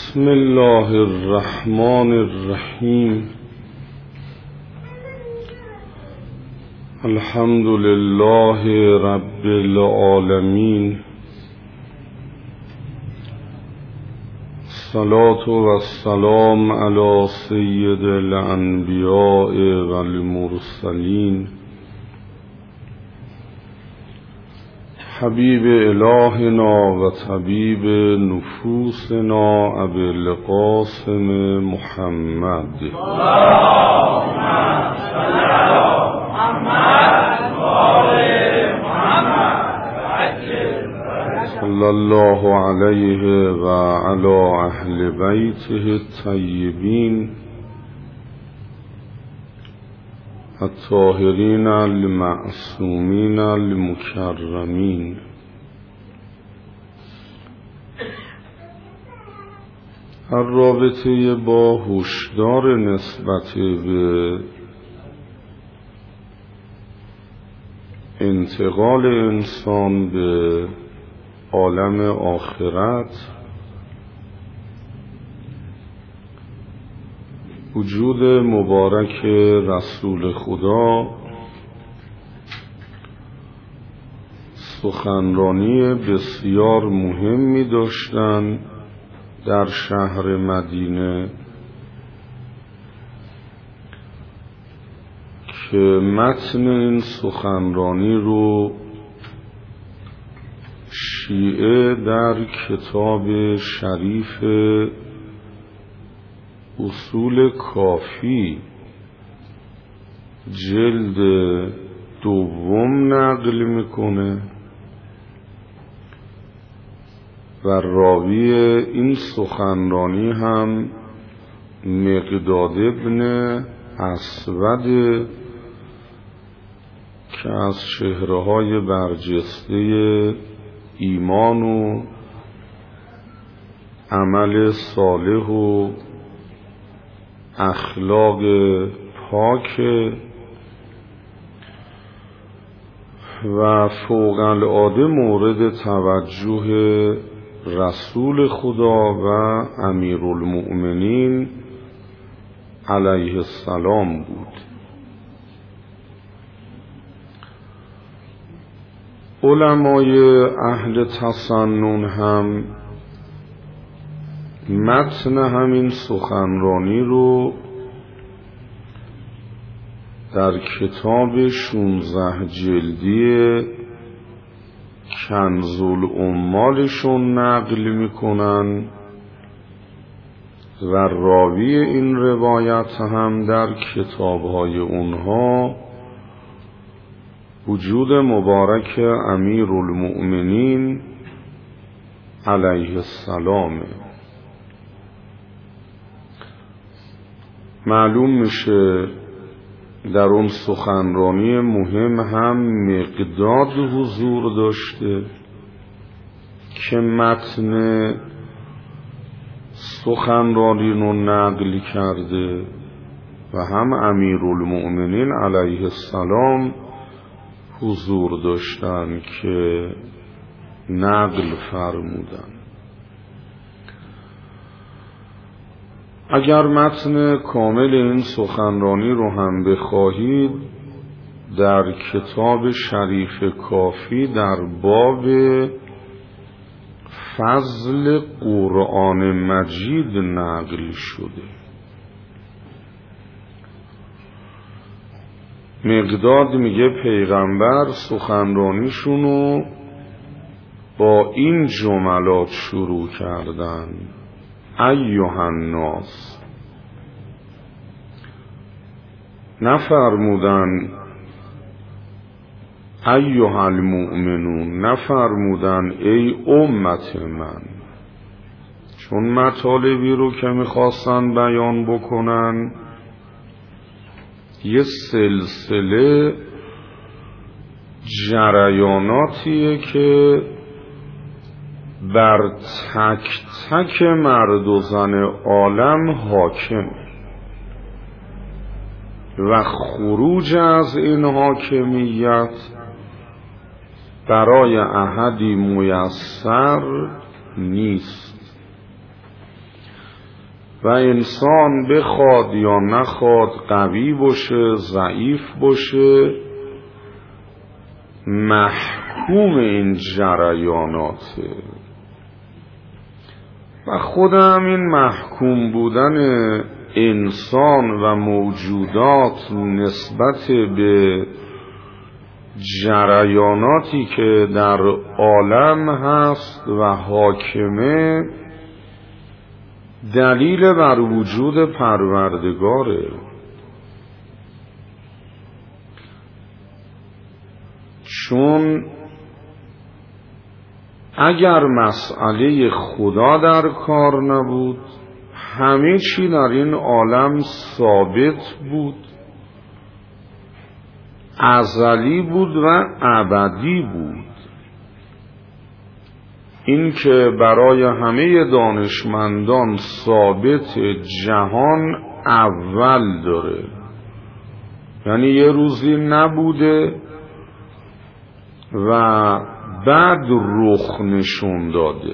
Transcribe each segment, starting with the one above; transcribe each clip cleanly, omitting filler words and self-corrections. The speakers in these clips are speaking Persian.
بسم الله الرحمن الرحیم. الحمد لله رب العالمین. الصلاة والسلام علی سید الانبیاء والمرسلین حبیب الهنا و طبیب نفوسنا ابی القاسم محمد. صلی الله علیه و علی اهل بیته الطیبین الطاهرین المعصومین المکرمین. در رابطه با هشدار نسبت به انتقال انسان به عالم آخرت، وجود مبارک رسول خدا سخنرانی بسیار مهمی داشتند در شهر مدینه که متن این سخنرانی رو شیعه در کتاب شریف اصول کافی جلد دوم نقل میکنه و راوی این سخنرانی هم مقداد ابن اسود که از چهره‌های برجسته ایمان و عمل صالح و اخلاق پاک و فوق العاده مورد توجه رسول خدا و امیرالمؤمنین علیه السلام بود. علمای اهل تسنن هم متن همین سخنرانی رو در کتاب 16 جلدی کنز العمالشون نقل میکنن و راوی این روایت هم در کتابهای اونها وجود مبارک امیرالمؤمنین علیه السلام. معلوم میشه در اون سخنرانی مهم هم مقداد حضور داشته که متن سخنرانی رو نقل کرده و هم امیرالمؤمنین علیه السلام حضور داشتن که نقل فرمودن. اگر متن کامل این سخنرانی رو هم بخواهید در کتاب شریف کافی در باب فضل قرآن مجید نقل شده. مقداد میگه پیغمبر سخنرانیشونو با این جملات شروع کردن: ایها الناس. نفرمودن ایها المؤمنون، نفرمودن ای امت من، چون مطالبی رو که میخواستن بیان بکنن یه سلسله جریاناتیه که بر تک تک مرد و زن عالم حاکم و خروج از این حاکمیت برای احدی میسر نیست. و انسان بخواد یا نخواد، قوی باشه ضعیف باشه، محکوم این جریاناته. و خودم این محکوم بودن انسان و موجودات نسبت به جریاناتی که در عالم هست و حاکمه دلیل بر وجود پروردگاره. چون اگر مسئله خدا در کار نبود، همه چی در این عالم ثابت بود، ازلی بود و ابدی بود. این که برای همه دانشمندان ثابت جهان اول داره، یعنی یه روزی نبوده و بعد رخ نشون داده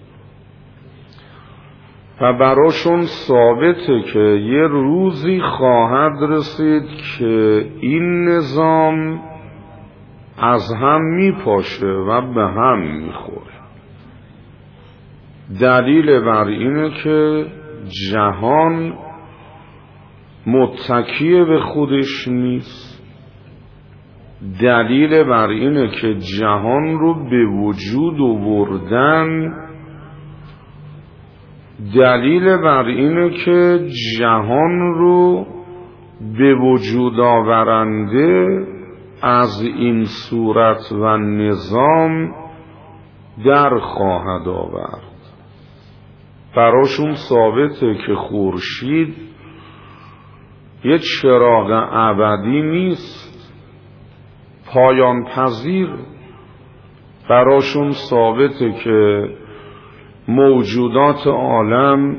و براشون ثابته که یه روزی خواهد رسید که این نظام از هم میپاشه و به هم میخوره. دلیل بر اینه که جهان متکی به خودش نیست. دلیل بر اینه که جهان رو به وجود آوردن، دلیل بر اینه که جهان رو به وجود آورنده از این صورت و نظام در خواهد آورد. براشون ثابته که خورشید یه چراغ ابدی نیست، پایان پذیر. براشون ثابته که موجودات عالم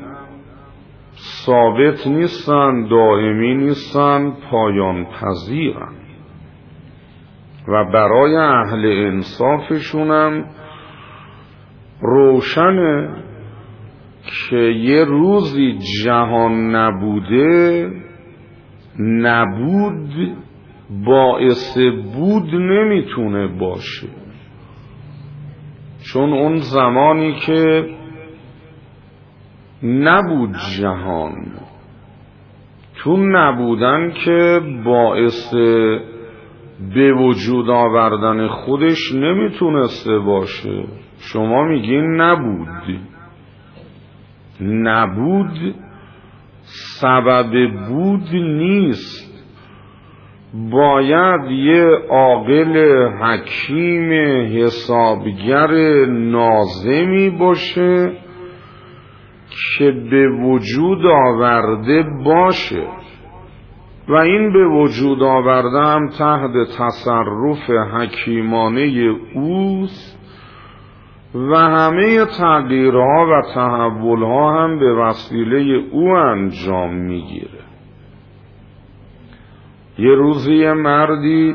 ثابت نیستن، دائمی نیستن، پایان پذیرن. و برای اهل انصافشونم روشنه که یه روزی جهان نبوده، نبود باعث بود نمیتونه باشه. چون اون زمانی که نبود جهان، تو نبودن که باعث به وجود آوردن خودش نمیتونسته باشه. شما میگین نبود، نبود سبب بود نیست. باید یه عاقل حکیم حسابگر ناظمی باشه که به وجود آورده باشه و این به وجود آورده هم تحت تصرف حکیمانه اوست و همه تغییرها و تحولها هم به وسیله او انجام میگیره. یه روزی یه مردی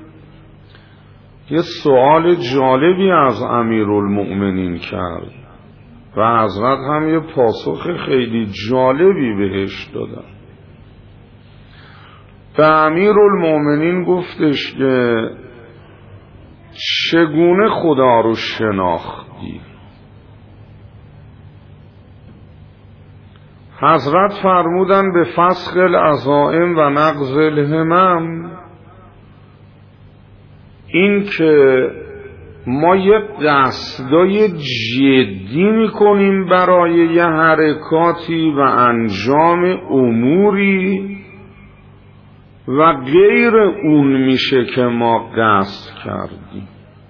یه سوال جالبی از امیرالمؤمنین کرد و حضرت هم یه پاسخ خیلی جالبی بهش دادن. به امیرالمؤمنین گفتش که چگونه خدا رو شناختی؟ حضرت فرمودن به فسخ العزائم و نقض الهمم، این که ما یک قصدای جدی میکنیم برای یه حرکاتی و انجام اموری و غیر اون میشه که ما قصد کردیم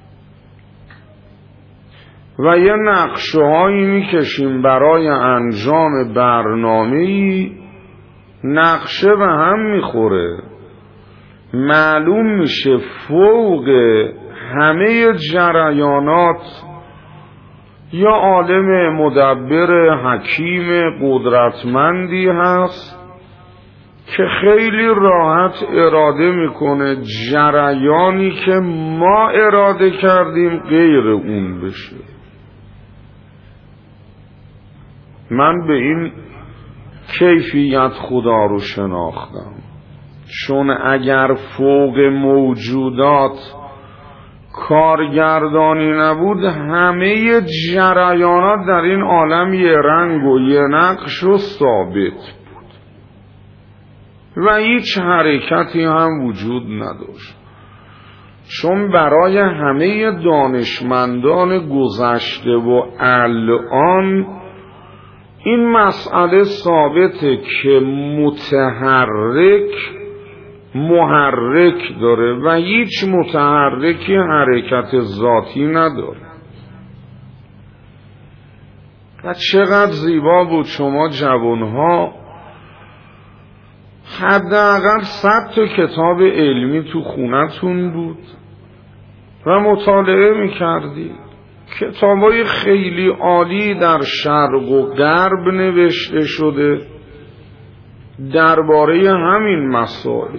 و یه نقشه‌هایی میکشیم برای انجام برنامه‌ای، نقشه به هم میخوره، معلوم میشه فوق همه جریانات یا عالم مدبر حکیم قدرتمندی هست که خیلی راحت اراده میکنه جریانی که ما اراده کردیم غیر اون بشه. من به این کیفیت خدا رو شناختم، چون اگر فوق موجودات کارگردانی نبود همه جریانات در این عالم یه رنگ و یه نقش و ثابت بود و هیچ حرکتی هم وجود نداشت. چون برای همه دانشمندان گذشته و الان این مسئله ثابته که محرک داره و هیچ متحرکی حرکت ذاتی نداره. و چقدر زیبا بود شما جوانها حداقل 100 تا کتاب علمی تو خونتون بود و مطالعه میکردید. کتابای خیلی عالی در شرق و غرب نوشته شده درباره همین مسائل،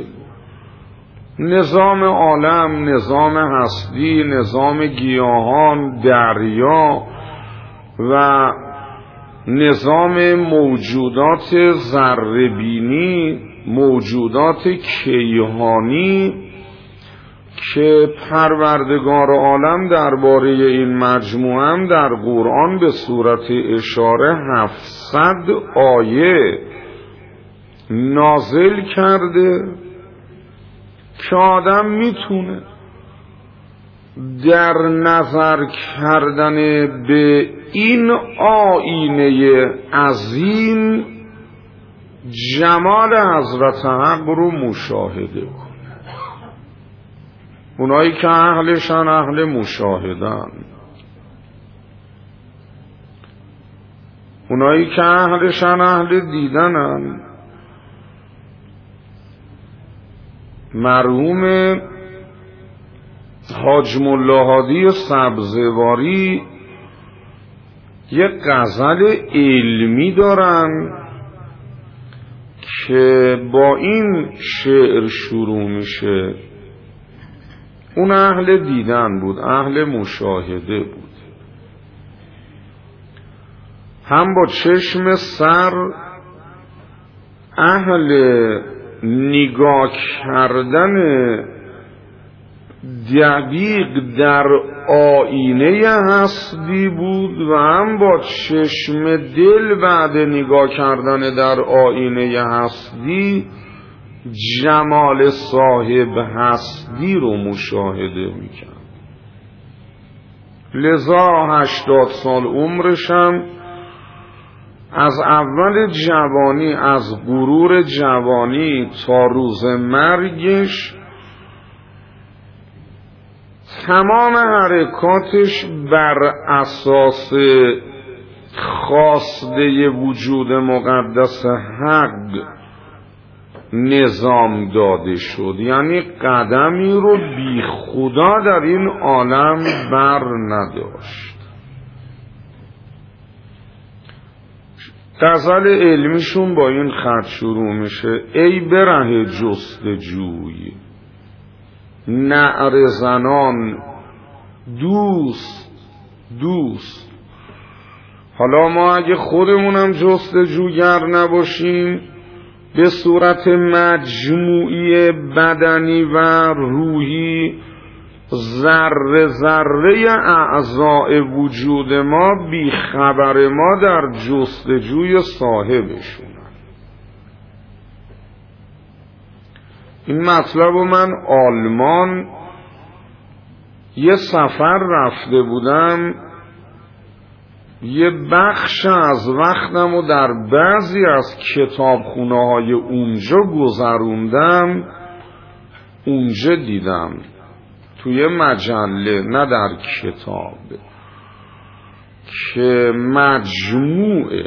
نظام عالم، نظام هستی، نظام گیاهان، دریا و نظام موجودات ذره‌بینی، موجودات کیهانی که پروردگار عالم درباره این مجموعه هم در قرآن به صورت اشاره 700 آیه نازل کرده که آدم میتونه در نظر کردن به این آینه عظیم جمال حضرت حق رو مشاهده کنه. اونایی که اهلشن اهل مشاهدن، اونایی که اهلشن اهل دیدنن. مرحوم حاج ملا هادی سبزواری یک غزل علمی دارن که با این شعر شروع میشه. اون اهل دیدن بود، اهل مشاهده بود، هم با چشم سر اهل نگاه کردن دقیق در آینه هستی بود و هم با چشم دل بعد نگاه کردن در آینه هستی جمال صاحب هستی رو مشاهده میکرد. لذا 80 سال عمرشم از اول جوانی، از غرور جوانی تا روز مرگش تمام حرکاتش بر اساس خواسته وجود مقدس حق نظام داده شد. یعنی قدمی رو بی خدا در این عالم بر نداشت. غزل علمیشون با این خط شروع میشه: ای بره جستجوی نعره زنان دوست. حالا ما اگه خودمونم جستجوگر نباشیم به صورت مجموعی بدنی و روحی ذره ذره اعضاء وجود ما بی خبر ما در جستجوی صاحبشون. این مطلب من آلمان یه سفر رفته بودم، یه بخش از وقتم و در بعضی از کتابخونه های اونجا گذروندم. اونجا دیدم توی مجله، نه در کتاب، که مجموعه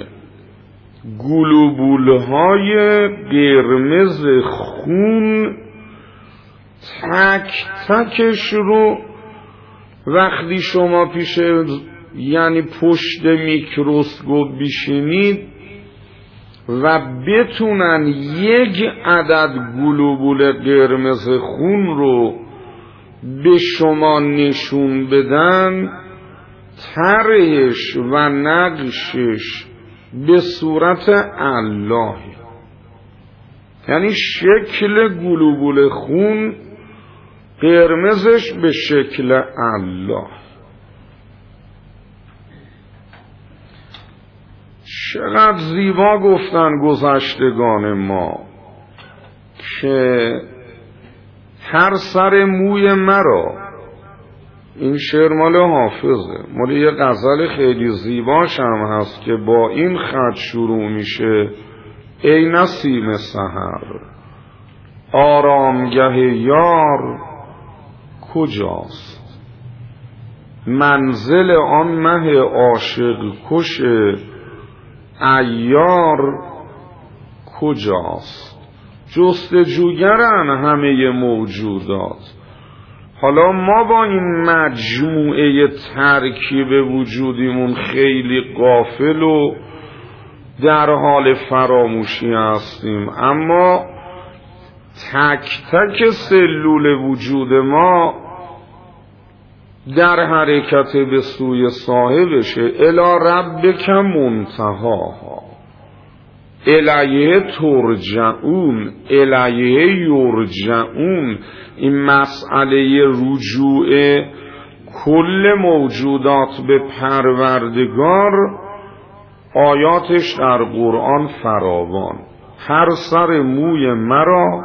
گلوبولهای قرمز خون تک تکش رو وقتی شما پیش یعنی پشت میکروسکوپ بشینید و بتونن یک عدد گلوبول قرمز خون رو به شما نشون بدن، طرحش و نقشش به صورت الله، یعنی شکل گلوبول خون قرمزش به شکل الله. چقدر زیبا گفتن گذشتگان ما که هر سر موی مرا، این شعر مال حافظه، مال یه غزل خیلی زیباش هم هست که با این خط شروع میشه: ای نسیم سحر آرامگه یار کجاست، منزل آن مه عاشق کش عیار کجاست. جستجوگرن همه موجودات. حالا ما با این مجموعه ترکیب وجودیمون خیلی غافل و در حال فراموشی هستیم، اما تک تک سلول وجود ما در حرکت به سوی صاحبشه. الی ربک منتهاها، الیه ترجعون، الیه یرجعون. این مسئله رجوع کل موجودات به پروردگار آیاتش در قرآن فراوان. هر سر موی مرا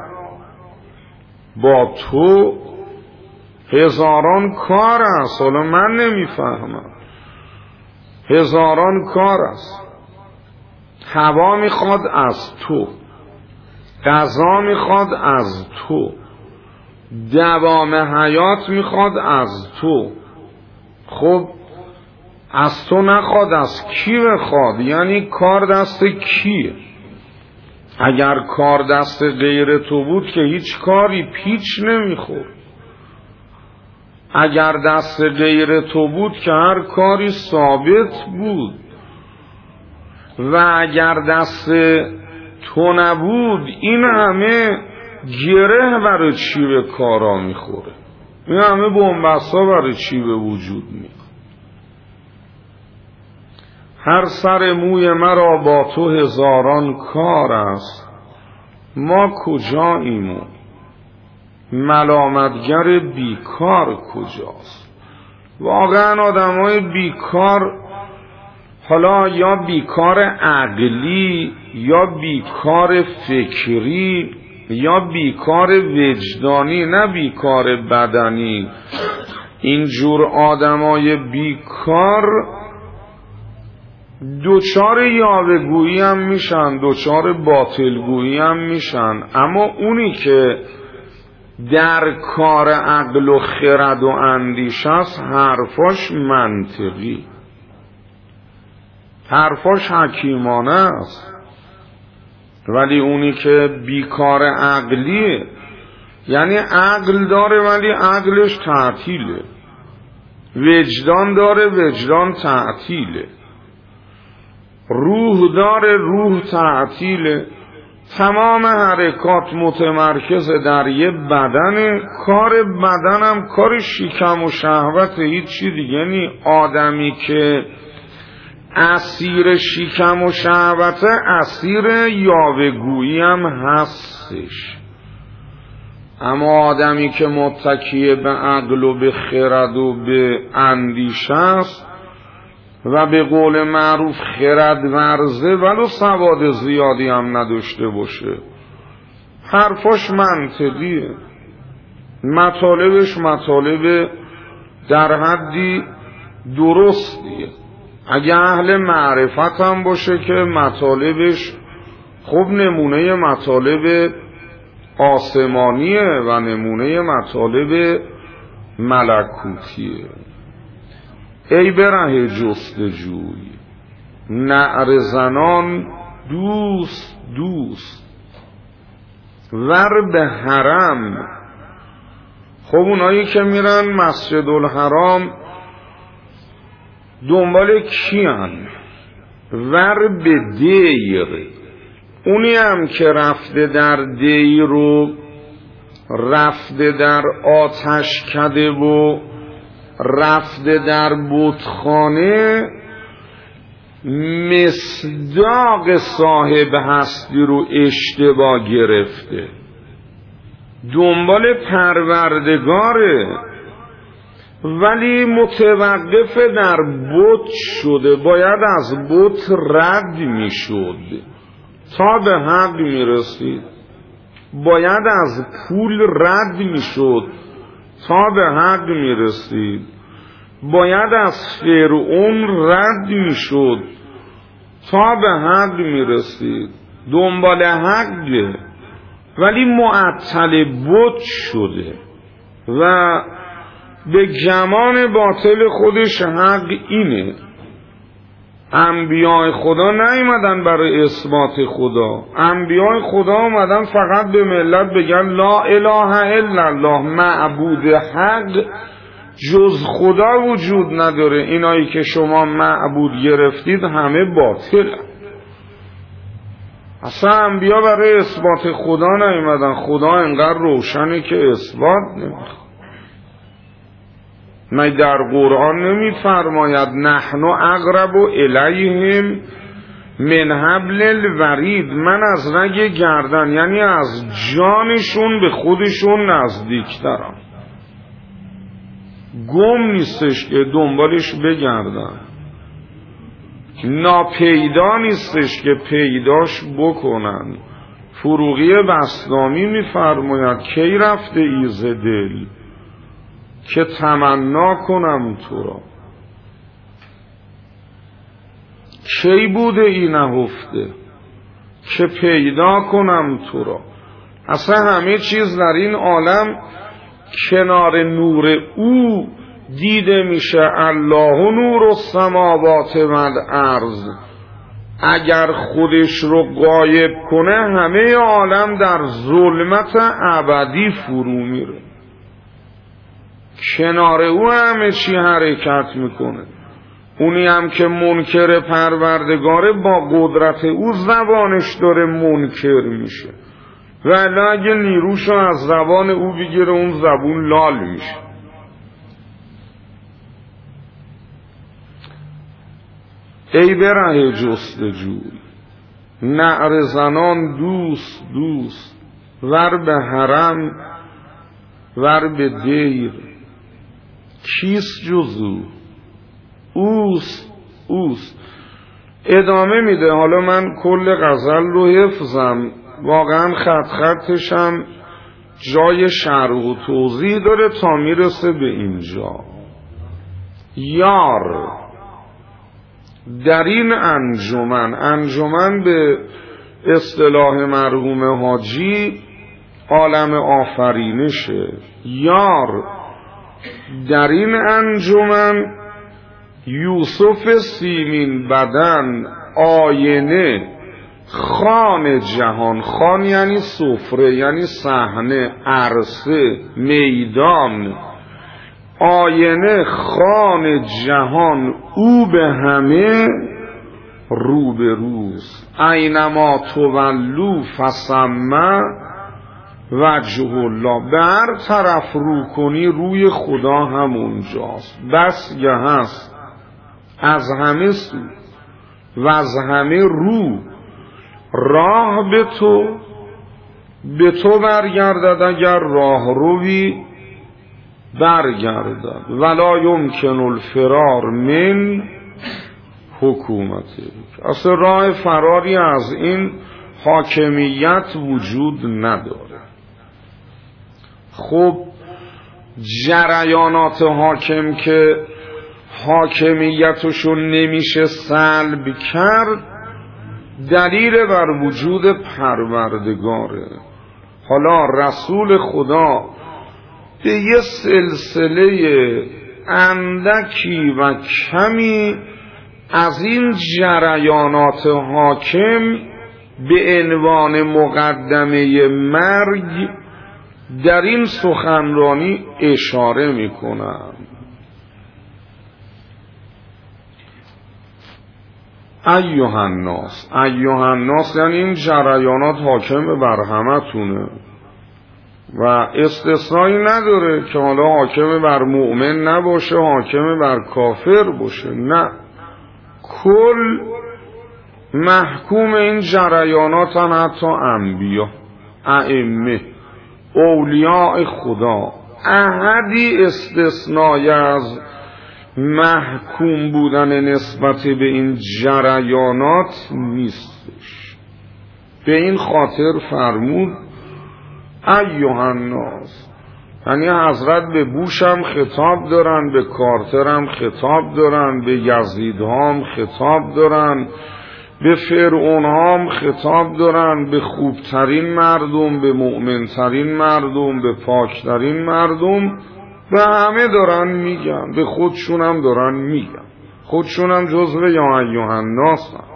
با تو هزاران کار است. حالا من نمیفهمم، هزاران کار است. هوا میخواد از تو، غذا میخواد از تو، دوام حیات میخواد از تو. خب از تو نخواد از کی بخواد؟ یعنی کار دست کیه؟ اگر کار دست غیر تو بود که هیچ کاری پیچ نمیخورد. اگر دست غیر تو بود که هر کاری ثابت بود. و اگر دست تو نبود این همه گره برای چی به کارا میخوره؟ این همه بنبستا برای چی به وجود میاد؟ هر سر موی مرا با تو هزاران کار است، ما کجاییم؟ ملامتگر بیکار کجاست؟ واقعا آدمای بیکار، حالا یا بیکار عقلی یا بیکار فکری یا بیکار وجدانی، نه بیکار بدنی، اینجور آدمای بیکار دوچار یاوه‌گویی هم میشن، دوچار باطلگویی هم میشن. اما اونی که در کار عقل و خرد و اندیشه است حرفاش منطقی، حرفاش حکیمانه است. ولی اونی که بیکار عقلیه، یعنی عقل داره ولی عقلش تعطیله، وجدان داره وجدان تعطیله، روح داره روح تعطیله، تمام حرکات متمرکز در یه بدن، کار بدنم کار شکم و شهوت، هیچ چی دیگه نی. آدمی که اسیر شکم و شهوت اسیر یاوه‌گویی هم هستش. اما آدمی که متکی به عقل و به خرد و به اندیشه است و به قول معروف خرد ورزه ولو سواد زیادی هم نداشته باشه، حرفاش منطقیه، مطالبش مطالب در حدی درستیه. اگه اهل معرفت هم باشه که مطالبش خوب نمونه مطالب آسمانیه و نمونه مطالب ملکوتیه. ای بره جستجوی نعره زنان دوست دوست ور به حرم. خب اونایی که میرن مسجد الحرام دنبال کیان؟ ور به دیر، اونی هم که رفته در دیر و رفته در آتش کده و رفته در بتخانه، مصداق صاحب هستی رو اشتباه گرفته، دنبال پروردگاره ولی متوقف در بت شده، باید از بت رد می شد تا به حق می رسید، باید از پول رد می شد تا به حق می رسید، باید از فرعون رد می شد تا به حق می رسید، دنبال حقه ولی معطل بت شده و به گمان باطل خودش حق اینه. انبیاء خدا نیومدن برای اثبات خدا، انبیاء خدا اومدن فقط به ملت بگن لا اله الا الله، معبود حق جز خدا وجود نداره، اینایی که شما معبود گرفتید همه باطل. اصلا انبیا برای اثبات خدا نیومدن، خدا انقدر روشنه که اثبات نمیخواد. من در قرآن نمیفرماید نحن اقرب الیهم من حبل الورید، من از رگ گردن یعنی از جانشون به خودشون نزدیکترم. گم نیستش که دنبالش بگردن، ناپیدا نیستش که پیداش بکنن. فروغی بسطامی میفرماید کی رفته ایز دل که تمنا کنم تو را، کی بوده این نهفته که پیدا کنم تو را. اصلا همه چیز در این عالم کنار نور او دیده میشه. الله نور السماوات و الارض، اگر خودش رو غایب کنه همه عالم در ظلمت ابدی فرو میره، کنار او همه چی حرکت میکنه. اونی هم که منکر پروردگاره با قدرت او زبانش داره منکر میشه، ولی اگه نیروشو از زبان او بگیره اون زبون لال میشه. ای بره جستجوی نعر زنان دوست دوست، ور به حرم ور به دیر، کیست جزو اوست. ادامه میده. حالا من کل غزل رو حفظم، واقعا خطشم جای شرح و توضیح داره تا میرسه به اینجا. یار در این انجمن به اصطلاح مرحوم حاجی عالم آفرینشه. یار در این انجمن یوسف سیمین بدن آینه خان جهان، خان یعنی سفره یعنی صحنه، عرصه، میدان، آینه خان جهان، او به همه رو به روز، اینما تولو فثم وجه الله، به هر طرف رو کنی روی خدا همونجاست. بس گه هست از همه سو و از همه رو، راه به تو برگردد اگر راه روی برگردد، ولا یمکن الفرار من حکومتی. اصلا راه فراری از این حاکمیت وجود نداره. خب جریانات حاکم که حاکمیتشون نمیشه سلب کرد، دلیل بر وجود پروردگاره. حالا رسول خدا به یه سلسله اندکی و کمی از این جریانات حاکم به عنوان مقدمه مرگ در این سخنرانی اشاره میکنم. ایها الناس یعنی این جریانات حاکم بر همتونه و استثنایی نداره که حالا حاکم بر مؤمن نباشه، حاکم بر کافر باشه. نه، کل محکوم این جریانات هم، حتی انبیا، ائمه، اولیاء خدا، احدی استثنای از محکوم بودن نسبت به این جریانات نیستش. به این خاطر فرمود ایها الناس، یعنی حضرت به بوش هم خطاب دارن، به کارتر هم خطاب دارن، به یزید هم خطاب دارن، به فرعون هم خطاب دارن، به خوبترین مردم، به مؤمنترین مردم، به پاکترین مردم، و همه دارن میگن، به خودشون هم دارن میگن، خودشون هم جزو یا ایها الناس هم.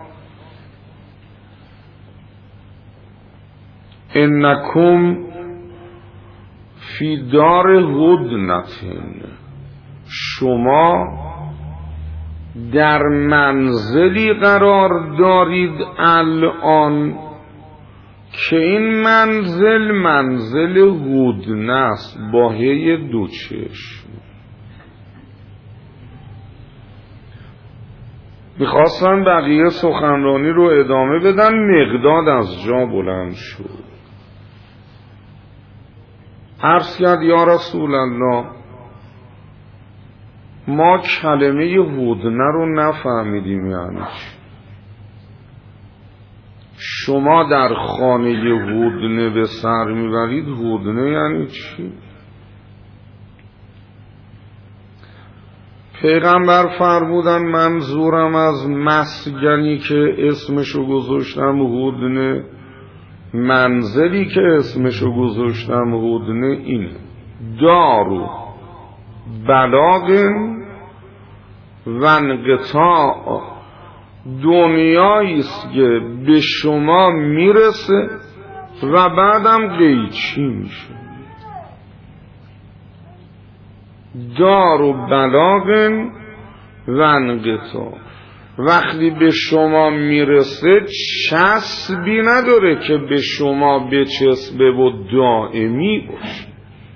انکم فی دار هدنتن، شما در منزلی قرار دارید الان که این منزل هدنه است، با هی دو چشم. میخواستن بقیه سخنرانی رو ادامه بدن، مقداد از جا بلند شد، عرض کرد یا رسول الله، ما کلمه هدنه رو نفهمیدیم، یعنی شما در خانه هدنه به سر میبرید، هدنه یعنی چی؟ پیغمبر فرمودن منظورم از مسکنی که اسمشو گذاشتم هدنه، منزلی که اسمشو گذاشتم هدنه، اینه دارو بلاغ و انقطاع، دنیاییست که به شما میرسه و بعدم قیچی میشه. دارو بلاغ و انقطاع، وقتی به شما میرسه چسبی نداره که به شما بچسبه و دائمی باشه،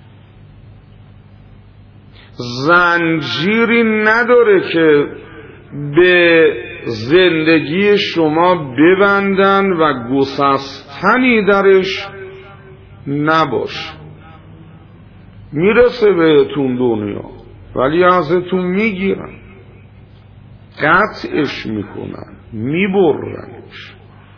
زنجیری نداره که به زندگی شما ببندن و گسستنی درش نباشه. میرسه بهتون دنیا ولی ازتون میگیرن، قطعش میکنن، میبرنش.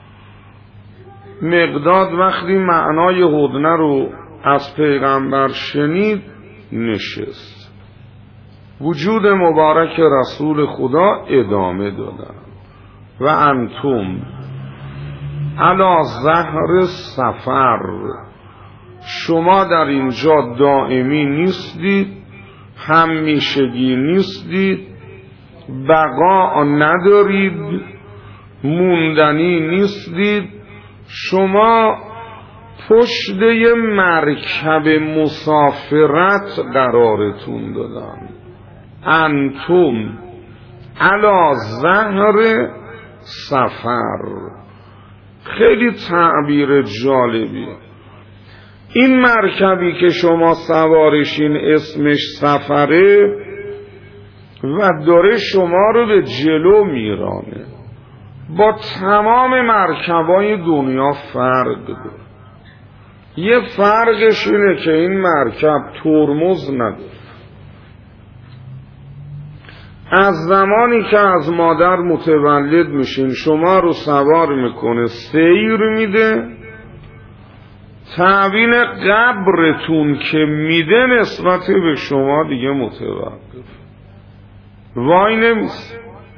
مقداد وقتی معنای هدنه رو از پیغمبر شنید نشست. وجود مبارک رسول خدا ادامه دادن و انتم علی ظهر سفر، شما در اینجا دائمی نیستید، همیشگی نیستید، بقا ندارید، موندنی نیستید، شما پشت یه مرکب مسافرت قرارتون دادن. انتم علی ظهر سفر، خیلی تعبیر جالبیه. این مرکبی که شما سوارشین اسمش سفره و داره شما رو به جلو میرانه، با تمام مرکبای دنیا فرق داره. یه فرقش اینه که این مرکب ترمز نداره. از زمانی که از مادر متولد میشین شما رو سوار میکنه، سیر میده، تعبین قبرتون که میده نسبت به شما دیگه متوقف، وای نمیسته.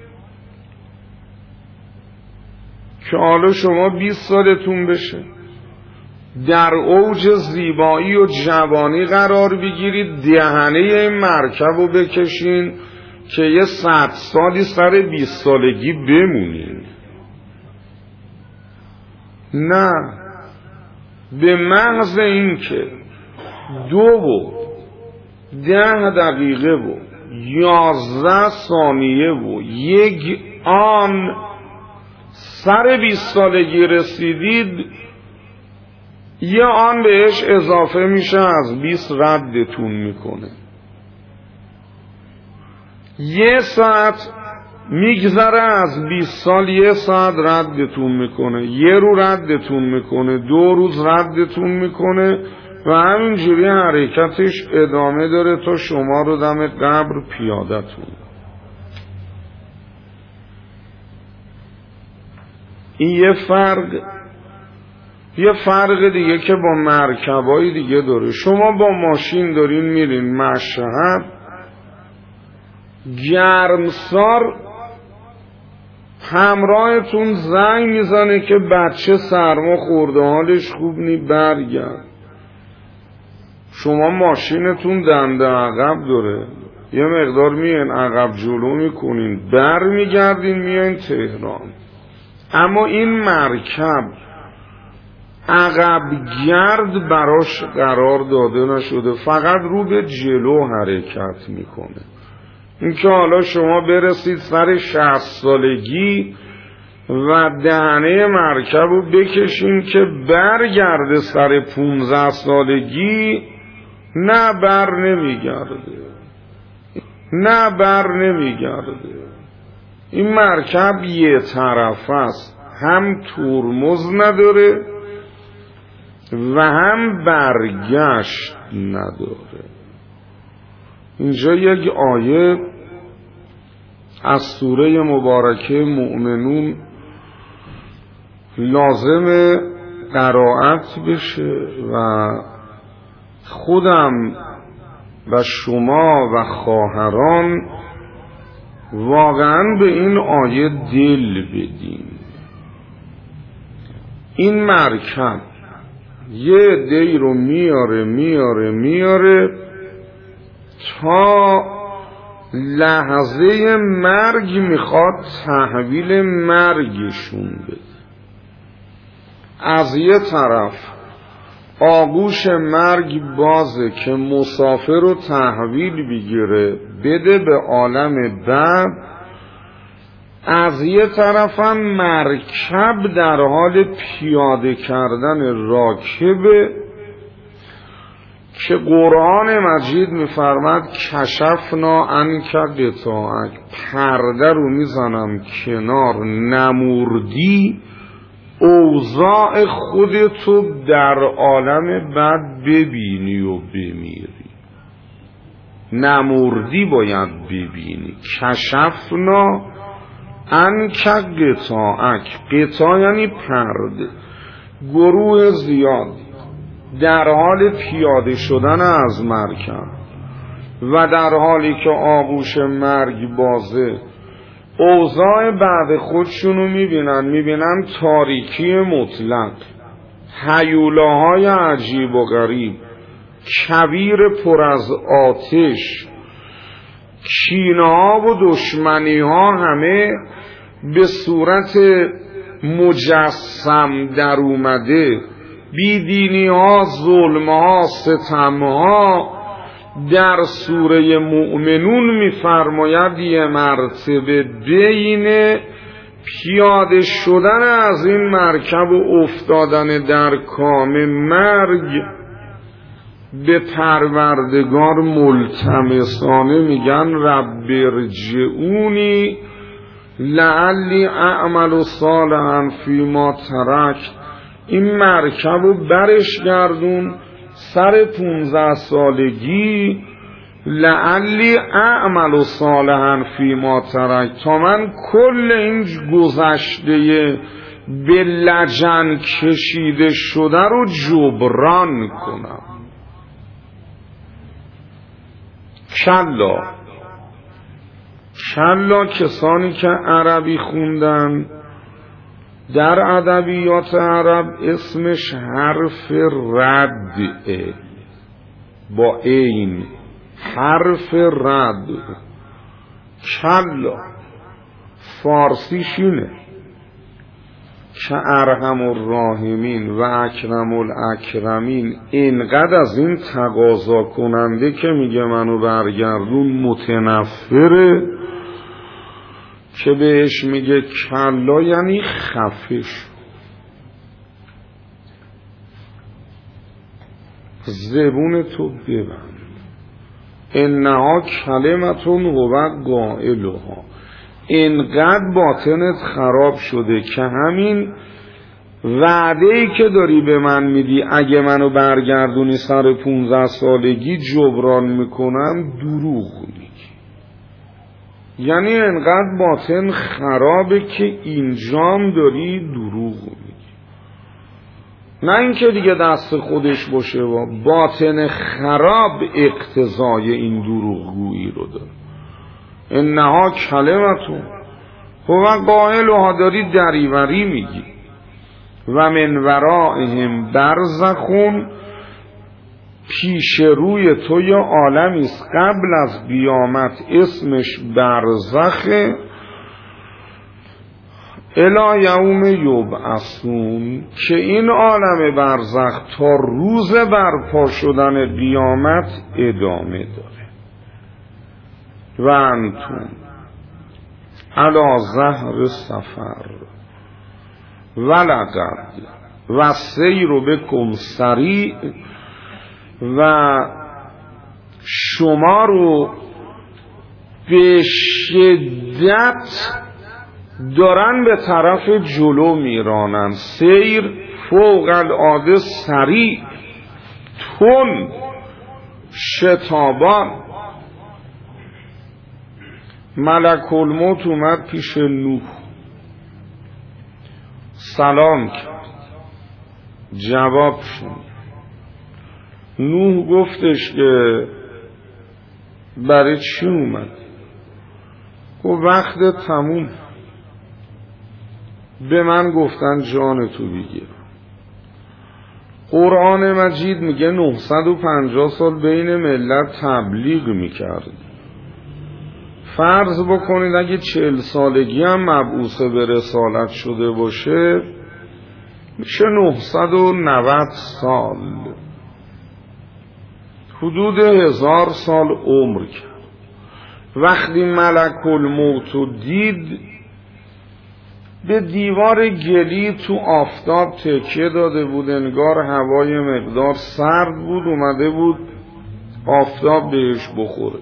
که حالا شما 20 سالتون بشه، در اوج زیبایی و جوانی قرار بگیرید، دهنه این مرکب رو بکشین که یه 100 سالی سر 20 سالگی بمونین. نه، به محض این که 2 و 10 دقیقه و 11 ثانیه و 1 آن سر 20 سالگی رسیدید، یه آن بهش اضافه میشه، از 20 ردتون میکنه. 1 ساعت میگذره از 20 سال 1 ساعت ردتون میکنه، 1 روز ردتون میکنه، 2 روز ردتون میکنه و همینجوری حرکتش ادامه داره تا شما رو دم قبر پیادتون. این یه فرق دیگه که با مرکبای دیگه داره. شما با ماشین دارین میرین مشهد، گرمسار همراهتون زنگ میزنه که بچه سرما خورده حالش خوب نی برگرد. شما ماشینتون دنده عقب داره، یه مقدار میین عقب جلو میکنین، بر میگردین میین تهران. اما این مرکب عقب گرد براش قرار داده نشده، فقط رو به جلو حرکت میکنه. اینکه حالا شما برسید سر 60 سالگی و دهنه مرکب رو بکشین که برگرده سر 15 سالگی، نه بر نمیگرده. این مرکب یه طرف است، هم ترمز نداره و هم برگشت نداره. اینجا یک آیه از سوره مبارکه مؤمنون لازم قرائت بشه و خودم و شما و خواهران واقعا به این آیه دل بدیم. این مرکب یه عده‌ای رو میاره تا لحظه مرگ میخواد تحویل مرگشون بده. از یه طرف آغوش مرگ بازه که مسافر رو تحویل بگیره بده به عالم بعد، از یه طرف هم مرکب در حال پیاده کردن راکبه که قرآن مجید میفرماد کشفنا عنک غطاءک، پرده رو میزنم کنار، نمردی اوضاع خودتو در عالم بعد ببینی و بمیری. نمردی باید ببینی. کشفنا عنک غطاءک، غطا یعنی پرده. گروه زیادی در حال پیاده شدن از مرکب و در حالی که آغوش مرگ بازه اوضاع بعد خودشونو میبینن تاریکی مطلق، هیولاهای عجیب و غریب، کویر پر از آتش، کینه ها و دشمنی ها همه به صورت مجسم در اومده، بیدینی ها، ظلم ها، ستم ها. در سوره مؤمنون میفرماید یه مرتبه بین پیاده شدن از این مرکب و افتادن در کام مرگ به پروردگار ملتمسانه میگن رب ارجعونی لعلی اعمل صالحا فیما ترکت. این مرکب رو برش گردون سر 15 سالگی، لعلی اعمل صالحا فیما ترکت، تا من کل این گذشته به لجن کشیده شده رو جبران کنم. کلا کسانی که عربی خوندن در ادبیات عرب اسمش حرف رد، با این حرف رد. کلا فارسیش اینه که ارحم الراحمین و اکرم الاکرمین اینقدر از این تقاضا کننده که میگه منو برگردون متنفره که بهش میگه کلا یعنی خفش. زبون تو ببند. انها کلمتون هو قائلها. اینقدر باطنت خراب شده که همین وعده‌ای که داری به من میدی اگه منو برگردونی سر 15 سالگی جبران میکنم، دروغ میگی. یعنی اینقدر باطن خرابه که اینجام داری دروغ میگی. نه اینکه دیگه دست خودش باشه و باطن خراب اقتضای این دروغگویی رو داره. انها کلمتون هو قائلها، داری دریوری میگی. و من ورائهم برزخون، پیش روی تو یا عالمی است قبل از قیامت اسمش برزخه، الی یوم یبعثون، که این عالم برزخ تا روز برپا شدن قیامت ادامه داره. و انتم علی ظهر سفر ولقد و سیر بکم سریع، و شما رو به شدت دارن به طرف جلو میرانن. سیر فوق العاده سریع، تون، شتابان. ملک الموت اومد پیش نوح، سلام کرد، جواب شد. نوح گفتش که برای چی اومد؟ گفت وقت تموم، به من گفتن جان تو بگیر. قرآن مجید میگه 950 سال بین ملت تبلیغ میکرد. فرض بکنید اگه 40 سالگی هم مبعوث به رسالت شده باشه، میشه 990 سال، حدود 1000 سال عمر کرد. وقتی ملک الموت رو دید، به دیوار گلی تو آفتاب تکیه داده بود، انگار هوای مقدار سرد بود، اومده بود آفتاب بهش بخوره.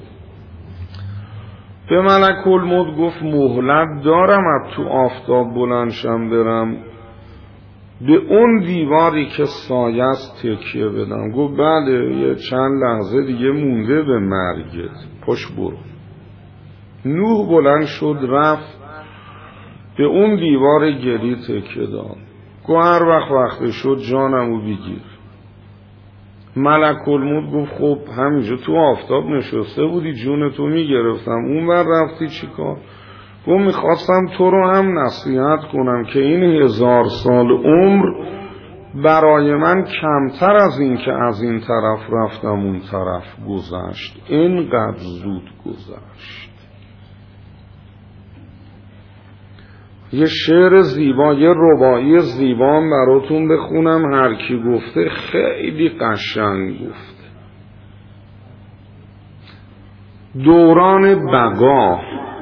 به ملک الموت گفت مهلت دارم از تو آفتاب بلندشم برم به اون دیواری که سایه است تکیه بدم؟ گفت بله، یه چند لحظه دیگه مونده به مرگت، پاش برو. نوح بلند شد رفت به اون دیوار گلی تکیه داد. گفت هر وقت شد جانمو بگیر. ملک الموت گفت خب همینجا تو آفتاب نشسته بودی جونتو میگرفتم، اون بر رفتی چی کار؟ گفت میخواستم تو رو هم نصیحت کنم که این 1000 سال عمر برای من کمتر از این که از این طرف رفتم اون طرف گذشت، اینقدر زود گذشت. یه شعر زیبا، یه رباعی زیبا براتون بخونم، هر کی گفته خیلی قشنگ گفته. دوران بقا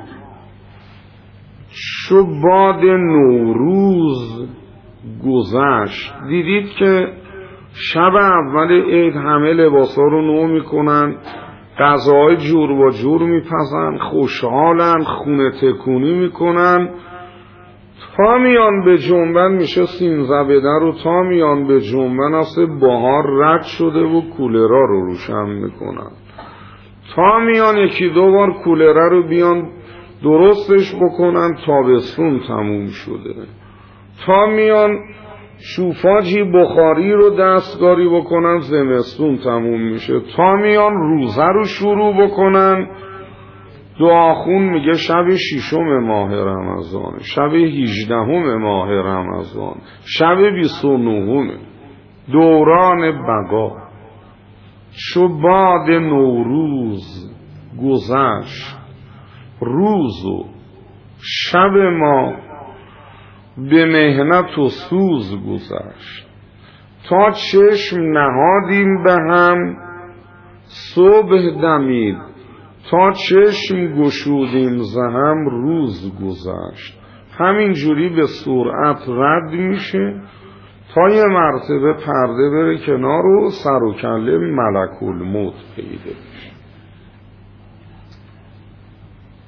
چو باد نوروز گذشت. دیدید که شب اول عید همه لباسا رو نو میکنن، غذاهای جور و جور میپزن، خوشحالن، خونه تکونی میکنن. تا میان به جنبن میشه سینزبده رو، تا میان به جنبن اصل بهار رد شده و کولرا رو روشن میکنن. تا میان یکی دو بار کولره رو بیان درستش بکنن، تابستون تموم شده. تا میان شوفاجی بخاری رو دستکاری بکنن، زمستون تموم میشه. تا میان روزه رو شروع بکنن، دعاخون میگه شب 6 ماه رمضان، شب 18 ماه رمضان، شب 29. دوران بقا چو باد نوروز گذشت، روز و شب ما به مهنت و سوز گذشت. تا چشم نهادیم به هم صبح دمید، تا چشم گشودیم زهم روز گذشت. همین جوری به سرعت رد میشه تا یه مرتبه پرده بره کنار و سر و کله ملک الموت پیدا بشه.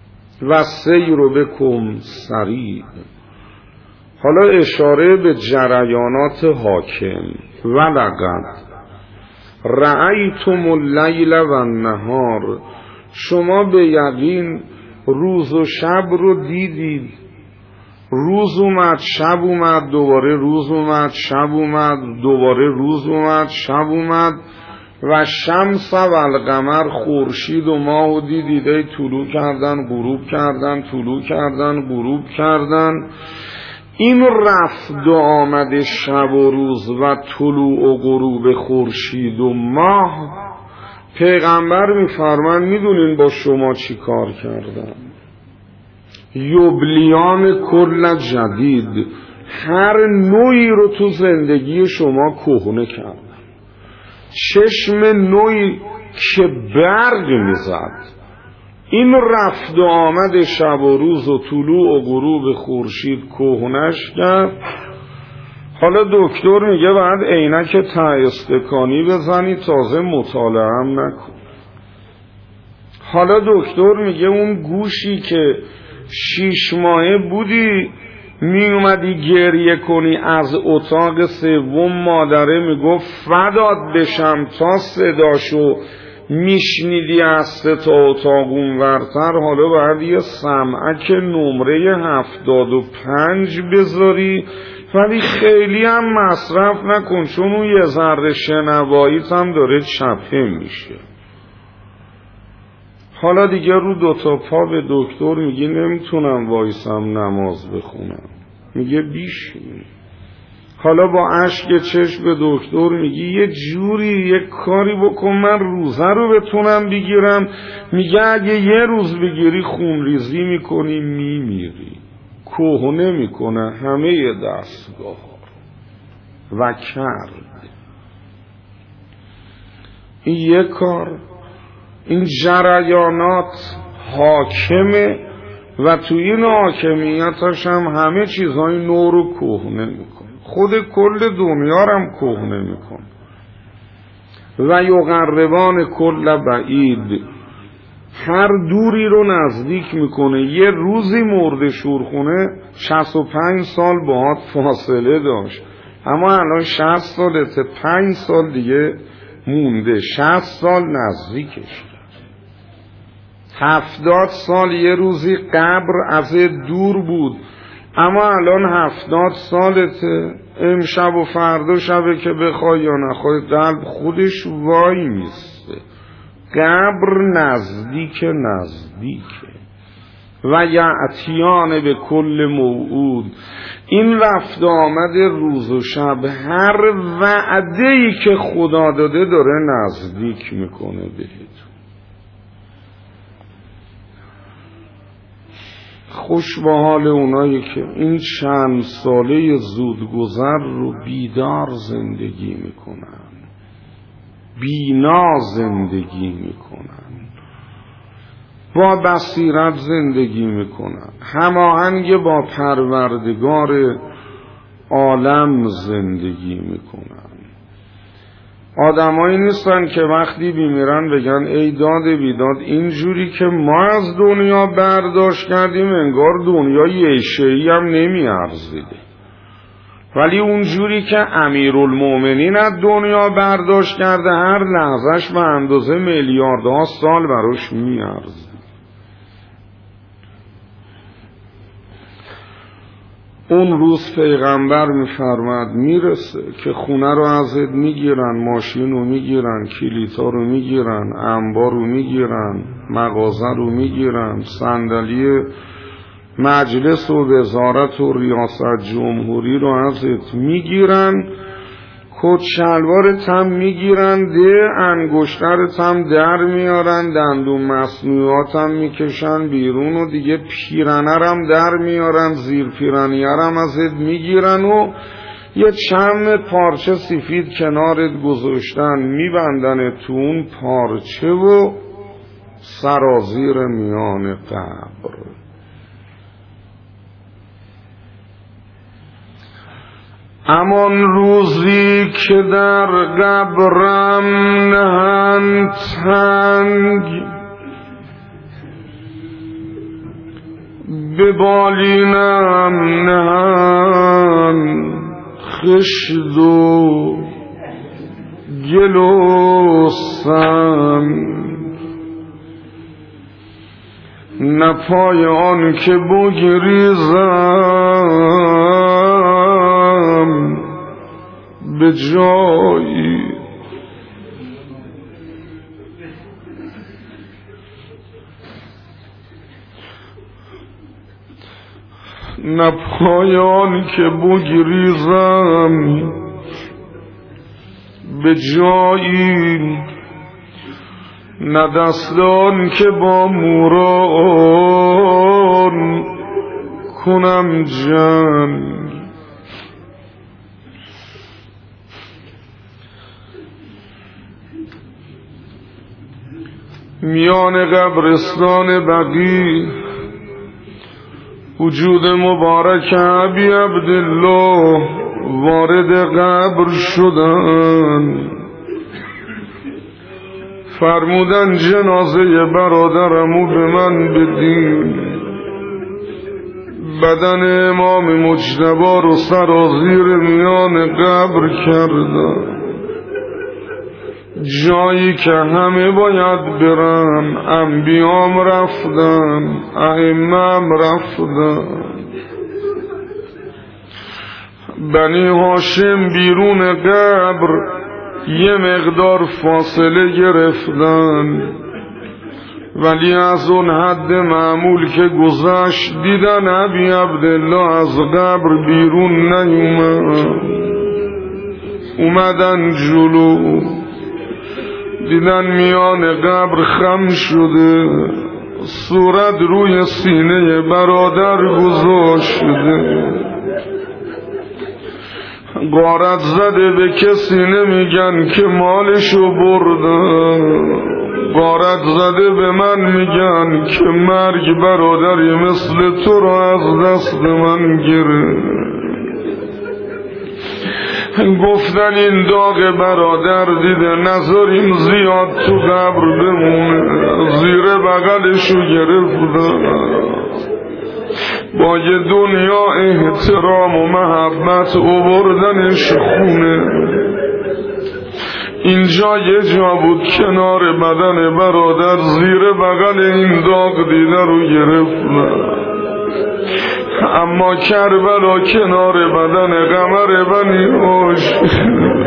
و سیر بکم سریع. حالا اشاره به جریانات حاکم. ولقد رأیتم اللیل و النهار، شما به یقین روز و شب رو دیدید. روز اومد، شب اومد، دوباره روز اومد، شب اومد، دوباره روز اومد، شب اومد. و شمس و القمر، خورشید و ماه و دیدید طلوع کردن، غروب کردن، طلوع کردن، غروب کردن. این رفت و آمد شب و روز و طلوع و غروب خورشید و ماه، پیغمبر میفرمان میدونین با شما چی کار کردن؟ یبلیان کل جدید، هر نوعی رو تو زندگی شما کهنه کردن. چشم نوعی که برق میزد، این رفت و آمد شب و روز و طلوع و غروب خورشید کهنش کرد. حالا دکتر میگه بعد عینک ته استکانی بزنی، تازه مطالعه هم نکن. حالا دکتر میگه اون گوشی که 6 ماهه بودی می اومدی گریه کنی از اتاق سوم، مادره میگفت فدات بشم تا صداشو میشنیدی از 3 تا اتاق اونورتر، حالا باید یه سمعک نمره 75 بذاری، ولی خیلی هم مصرف نکن چون اون یه ذره شنواییت هم داره چپه میشه. حالا دیگه رو 2 تا پا به دکتر میگی نمیتونم وایسم نماز بخونم، میگه بیشین. حالا با اشک چشم به دکتر میگی یه جوری یه کاری بکن من روزه رو بتونم بگیرم، میگه اگه یه روز بگیری خونریزی میکنی میمیری. کهنه میکنه همه دستگاه ها و کرد. این یه کار، این جریانات حاکمه و تو این حاکمیتش هم همه چیزهای نو رو کهنه میکنه، خود کل دنیا رو هم کهنه میکنه. و یقربان کل بعید، هر دوری رو نزدیک میکنه. یه روزی مرد شورخونه 65 سال باهات فاصله داشت، اما الان 60 سالته، 5 سال دیگه مونده، 60 سال نزدیکش. 70 سال یه روزی قبر از دور بود، اما الان 70 سالته. امشب و فردا شبه که بخوای یا نخوای قلب خودش وای میسته. قبر نزدیکه. و یعتیان به کل موعود، این رفت آمد روز و شب هر وعده‌ای که خدا داده داره نزدیک میکنه بهتون. خوش به حال اونایی که این چند ساله زودگذر رو بیدار زندگی میکنن، بینا زندگی میکنن، با بصیرت زندگی میکنن، هماهنگ با پروردگار عالم زندگی میکنن. آدمایی نیستن که وقتی بیمیرن بگن ای داد بیداد، اینجوری که ما از دنیا برداشت کردیم انگار دنیا یه شیئی هم نمی ارزیده، ولی اونجوری که امیرالمومنین از دنیا برداشت کرده هر لحظهش به اندازه میلیاردها سال براش می ارزید. اون روز پیغمبر میفرماد میرسه که خونه رو ازت میگیرن، ماشین رو میگیرن، کلیتا رو میگیرن، انبار رو میگیرن، مغازه رو میگیرن، صندلی مجلس و وزارت و ریاست جمهوری رو ازت میگیرن، کت شلوارت هم میگیرن، انگشترت هم در میارن، دندون مصنوعات هم میکشن بیرون و دیگه پیرنر هم در میارن، زیر پیرنیر هم ازت میگیرن و یه چند پارچه سفید کنارت گذاشتن، میبندن تو اون پارچه و سرازیر میان قبر. امان روزی که در قبرم نهند تنگ، به بالینم نهن خشت و گل و سنگ، نه پای آن که بگریزم به جایی، نه پای آن که بگریزم به جایی، نه دست آن که با موران کنم جنگ. میان قبرستان بقیع وجود مبارک ابی عبدالله وارد قبر شدن، فرمودن جنازه برادرمو به من بدین. بدن امام مجتبی رو سرازیر میان قبر کردن، جایی که همه باید برن، انبیام رفتن، ائمه‌ام رفتن. بنی هاشم بیرون قبر یه مقدار فاصله گرفتن، ولی از اون حد معمول که گذشت دیدن ابی عبدالله از قبر بیرون نیومد. اومدن جلو، دیدن میان قبر خم شده، صورت روی سینه برادر گذاشته، غارت زده به کسی نمیگن که مالشو بردن، غارت زده به من میگن که مرگ برادری مثل تو رو از دست من گرفت. گفتن این داغ برادر دیده نذاریم زیاد تو قبر بمونه، زیر بغلشو گرفتن، با یه دنیا احترام و محبت آوردنش خونه. اینجا یه جا بود کنار بدن برادر، زیر بغل این داغ دیده رو گرفتن. اما کربلا کنار بدن قمر بنی هاشم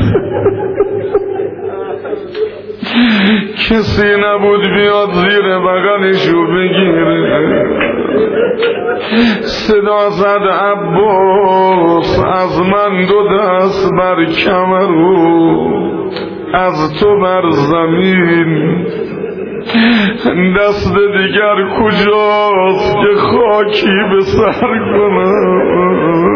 کسی نبود بیاد زیر بغلشو بگیره. صدا زد عباس از من دو دست بر کمرو، از تو بر زمین دست دیگر کجاست که خاکی به سر کنم.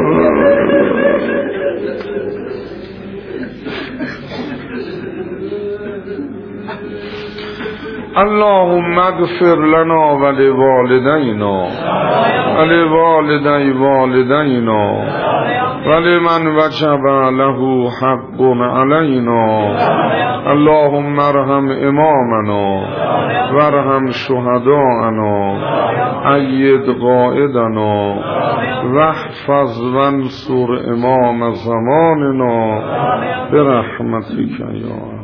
اللهم اغفر لنا ولوالدینا ولوالدی والدینا ولمن وجب له حق علینا. اللهم ارحم امامنا وارحم شهداءنا، اید قائدنا واحفظ وانصر امام زماننا برحمتک یا